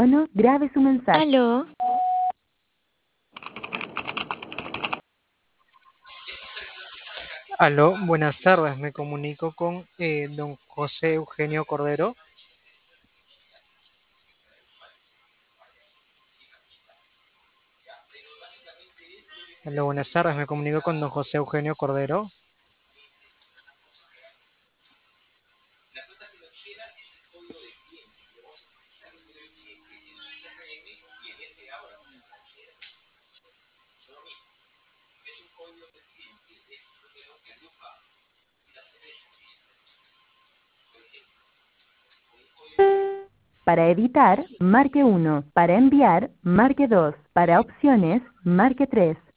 tono, grabe su mensaje. Aló, Aló, buenas tardes. Me comunico con don José Eugenio Cordero. Aló, buenas tardes. Me comunico con don José Eugenio Cordero. Para editar, marque 1. Para enviar, marque 2. Para opciones, marque 3.